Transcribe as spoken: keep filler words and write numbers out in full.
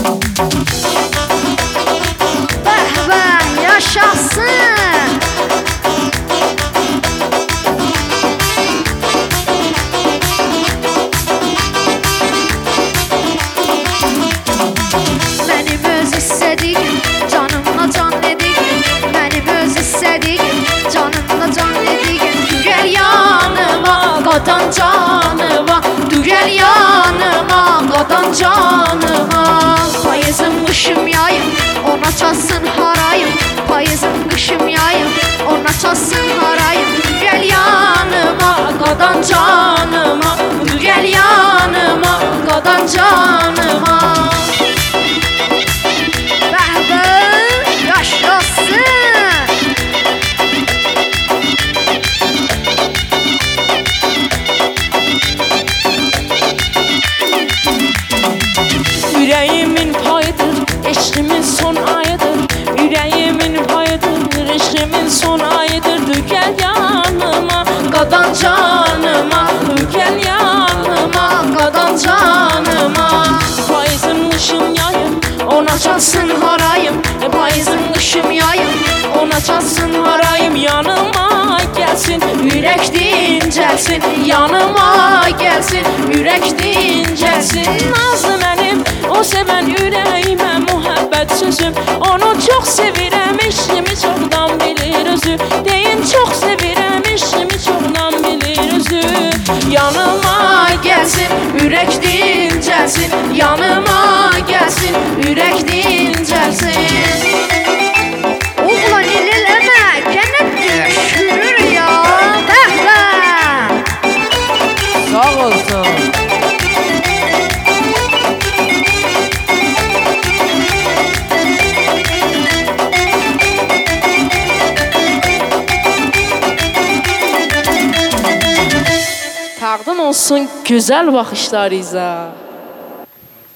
Bəh bəh yaşasın. Mənim öz istədiğim canımla can dediğim, mənim öz istədiğim canımla can dediğim. Dügəl yanıma qadan canıma, dügəl yanıma qadan canıma. Payızım qışım yayım ona çalsın harayım, payızım qışım yayım ona çalsın harayım. Dügəl yanıma qadan canıma, dügəl yanıma qadan canıma. Bəh bəh yaşasın. Yüreğimin payıdır, eşkimin son ayıdır. Yüreğimin payıdır, eşkimin son ayıdır. Dükel yanıma, Qadan canıma, dükel yanıma, qadan canıma. payızım kışım yayım, ona çalsın harayım. E, payızım kışım yayım, ona çalsın harayım. Yanıma gelsin, yürek dincəlsin. Yanıma gelsin, yürek dincəlsin. Nazlı mənim, o sevən ürəyimə muhabbət sözüm. Onu çox sevirəm, eşimi çoxdan bilir özü. Deyin çox sevirəm, eşimi çoxdan bilir özü. Yanıma gelsin, yürek dincəlsin. Yanıma gelsin, yürek dincəlsin. Ulan eləmə, gənə düşürür ya. Bəh bəh. Sağ olsun. Təqdim olsun gözəl baxışlarınıza.